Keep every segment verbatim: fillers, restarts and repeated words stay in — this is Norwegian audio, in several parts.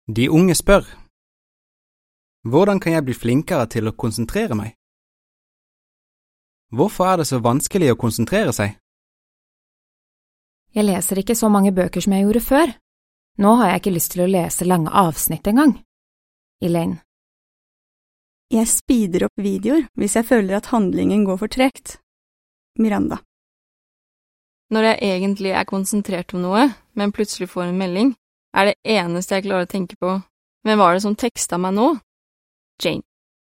De unge spør: Hvordan kan jeg bli flinkere til å konsentrere meg? Hvorfor er det så vanskelig å konsentrere seg? Jeg leser ikke så mange bøker som jeg gjorde før. Nå har jeg ikke lyst til å lese lange avsnitt engang. Elaine. Jeg speeder opp videoer hvis jeg føler at handlingen går for tregt. Miranda. Når jeg egentlig er konsentrert om noe, men plutselig får en melding, er det eneste jeg klarer å tenke på, hvem var det som tekstet meg nå? Jane.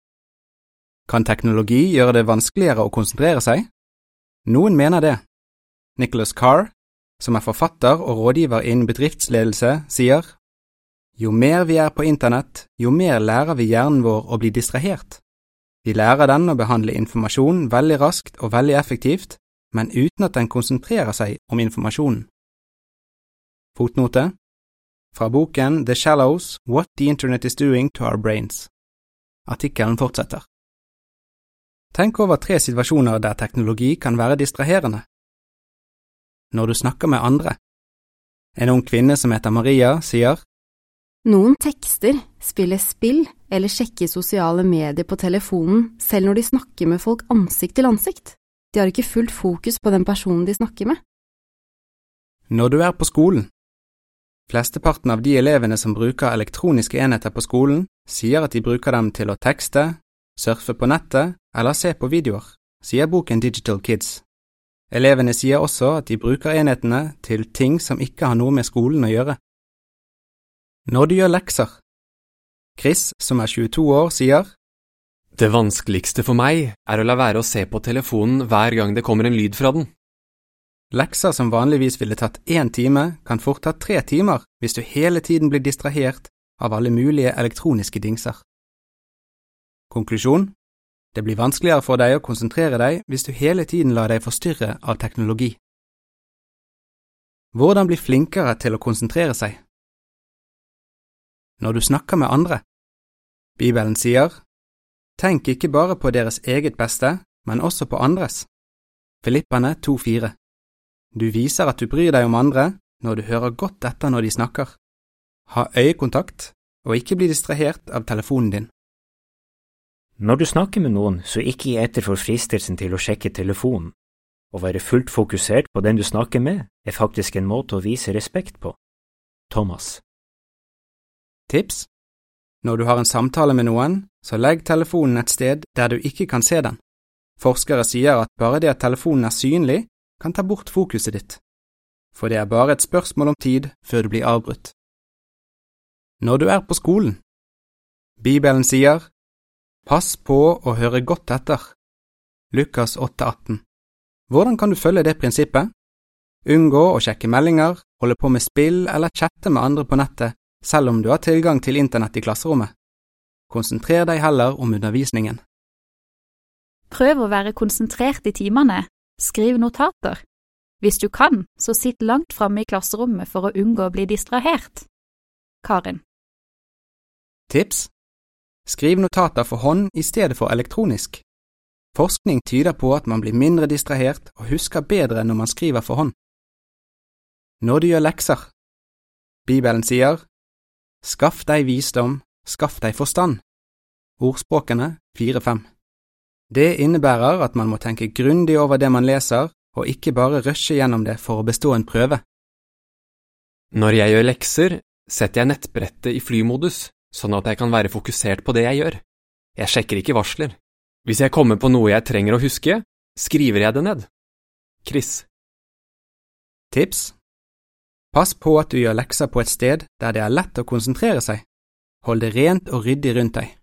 Kan teknologi gjøre det vanskeligere å konsentrere seg? Noen mener det. Nicholas Carr, som er forfatter og rådgiver innen bedriftsledelse, sier: Jo mer vi er på internett, jo mer lærer vi hjernen vår å bli distrahert. Vi lærer den å behandle informasjon veldig raskt og veldig effektivt, men uten at den konsentrerer seg om informasjonen. Fotnote fra boken The Shallows, What the Internet is Doing to Our Brains. Artikkelen fortsetter. Tenk over tre situasjoner der teknologi kan være distraherende. Når du snakker med andre. En ung kvinne som heter Maria sier: Noen tekster, spiller spill eller sjekker sosiale medier på telefonen selv når de snakker med folk ansikt til ansikt. De har ikke fullt fokus på den personen de snakker med. Når du er på skolen. Flesteparten av de elevene som bruker elektroniske enheter på skolen, sier at de bruker dem til å tekste, surfe på nettet eller se på videoer, sier boken Digital Kids. Elevene sier også at de bruker enhetene til ting som ikke har noe med skolen å gjøre. Når du gjør lekser. Chris, som er tjueto år, sier: Det vanskeligste for meg er å la være å se på telefonen hver gang det kommer en lyd fra den. Lekser som vanligvis ville tatt én time, kan fort ta tre timer hvis du hele tiden blir distrahert av alle mulige elektroniske dingser. Konklusjon: Det blir vanskeligere for deg å konsentrere deg hvis du hele tiden lar deg forstyrre av teknologi. Hvordan bli flinkere til å konsentrere seg? Når du snakker med andre. Bibelen sier: Tenk ikke bare på deres eget beste, men også på andres. Filipperne to fire. Du viser at du bryr deg om andre når du hører godt etter når de snakker. Ha øyekontakt, og ikke bli distrahert av telefonen din. Når du snakker med noen, så ikke gi etter for fristelsen til å sjekke telefonen. Å være fullt fokusert på den du snakker med, er faktisk en måte å vise respekt på. Thomas. Tips? Når du har en samtale med noen, så legg telefonen et sted der du ikke kan se den. Forskere sier at bare det at telefonen er synlig, kan ta bort fokuset ditt. For det er bare et spørsmål om tid før du blir avbrutt. Når du er på skolen. Bibelen sier: Pass på å høre godt etter. Lukas åtte atten. Hvordan kan du følge det prinsippet? Unngå å sjekke meldinger, holde på med spill eller chatte med andre på nettet, selv om du har tilgang til internett i klasserommet. Konsentrer deg heller om undervisningen. Prøv å være konsentrert i timene. Skriv notater. Hvis du kan, så sitt langt fremme i klasserommet for å unngå å bli distrahert. Karin. Tips? Skriv notater for hånd i stedet for elektronisk. Forskning tyder på at man blir mindre distrahert og husker bedre når man skriver for hånd. Når du gjør lekser. Bibelen sier: Skaff deg visdom, skaff deg forstand. Ordspråkene fire fem. Det innebærer at man må tenke grundig over det man leser, og ikke bare rushe gjennom det for å bestå en prøve. Når jeg gjør lekser, setter jeg nettbrettet i flymodus, sånn at jeg kan være fokusert på det jeg gjør. Jeg sjekker ikke varsler. Hvis jeg kommer på noe jeg trenger å huske, skriver jeg det ned. Chris. Tips? Pass på at du gjør lekser på et sted der det er lett å konsentrere seg. Hold det rent og ryddig rundt deg.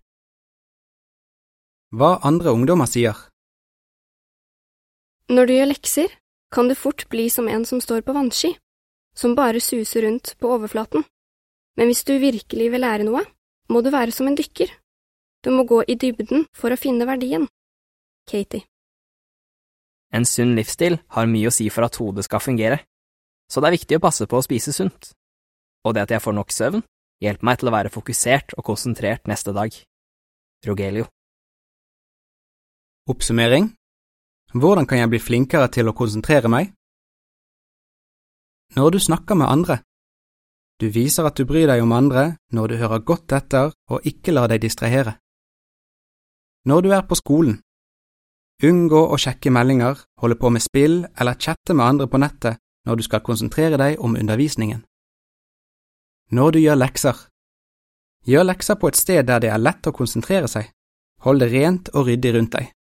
Hva andre ungdommer sier. Når du gjør lekser, kan du fort bli som en som står på vannski, som bare suser rundt på overflaten. Men hvis du virkelig vil lære noe, må du være som en dykker. Du må gå i dybden for å finne verdien. Katie. En sunn livsstil har mye å si for at hodet skal fungere, så det er viktig å passe på å spise sunt. Og det at jeg får nok søvn, hjelper meg til å være fokusert og konsentrert neste dag. Rogelio. Oppsummering. Hvordan kan jeg bli flinkere til å konsentrere meg? Når du snakker med andre. Du viser at du bryr deg om andre når du hører godt etter og ikke lar deg distrahere. Når du er på skolen, unngå å sjekke meldinger, holde på med spill eller chatte med andre på nettet når du skal konsentrere deg om undervisningen. Når du gjør lekser, gjør lekser på et sted der det er lett å konsentrere seg. Hold det rent og ryddig rundt deg.